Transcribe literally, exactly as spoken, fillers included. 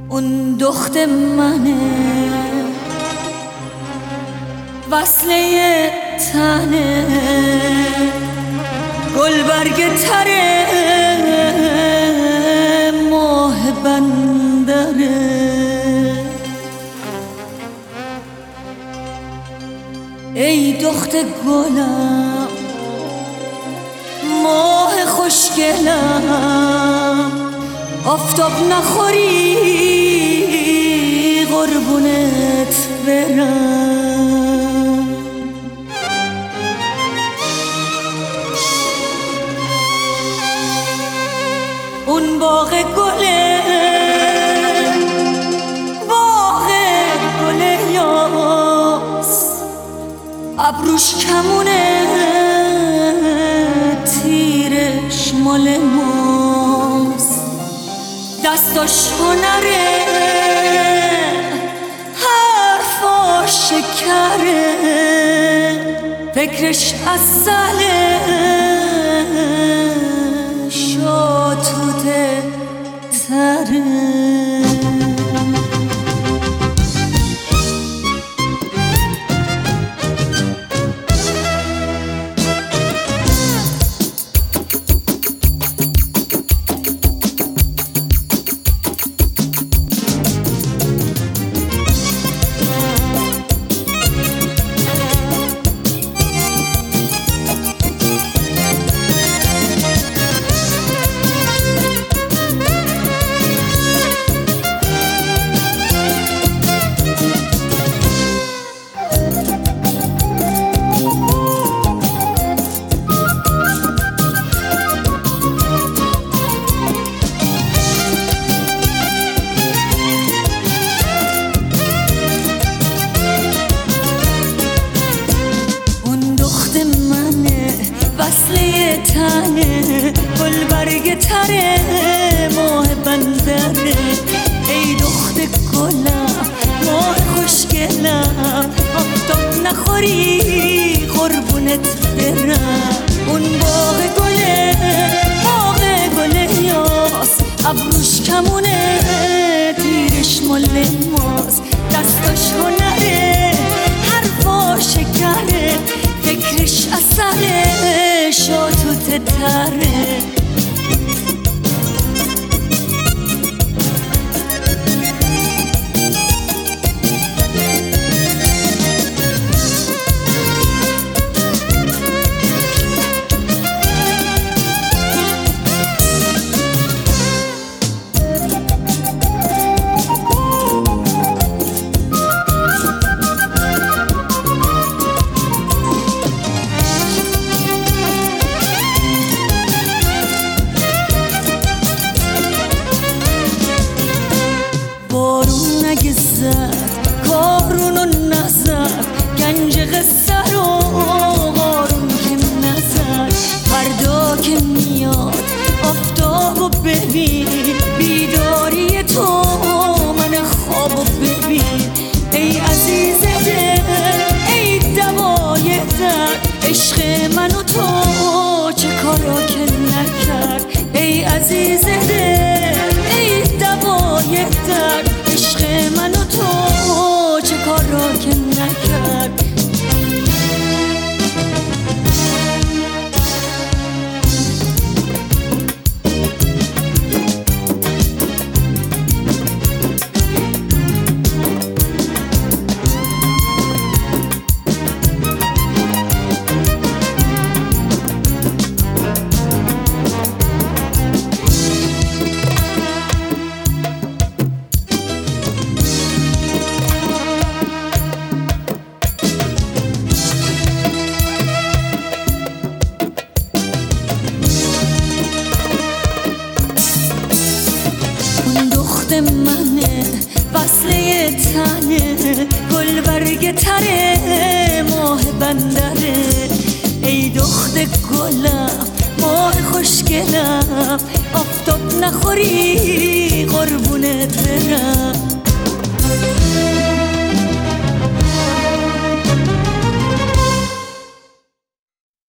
اون دخت منه، وصله تنه، گل برگ تره، ماه بندره. ای دخت گلم، ماه خوشگلم، آفتاب نخوری قربونت برم. اون باغ گله، باغ گله یاس، ابروش کمونه، تیرش مال ماست، دستاش هنره، حرفاش شکره، فکرش عسله، شاتوته تره. وصله تنه، گل برگ تره، ماه بندره. ای دخت گلم، ماه خوشگلم، آفتاب نخوری قربونت برم. اون باغ گله، باغ گله یاس، ابروش کمونه، تیرش مال ماست، دستاش هنره، حرفاش شکره، فکرش عسله، شاتوته تره. اگه زد کارونو نزد، گنج قصه رو قارون که نزد. فردا که میاد آفتابو ببین، بیداری تو من خوابو ببین. ای عزیز دل، ای دوای درد، عشق من و تو چه کارا که نکرد. ای عزیز دل، ای دوای درد، عشق من و تو چه کارا که نکرد. منه، وصله تنه، گل برگ تره، ماه بندره. ای دخت گلم، ماه خوشگلم، آفتاب نخوری قربونت برم.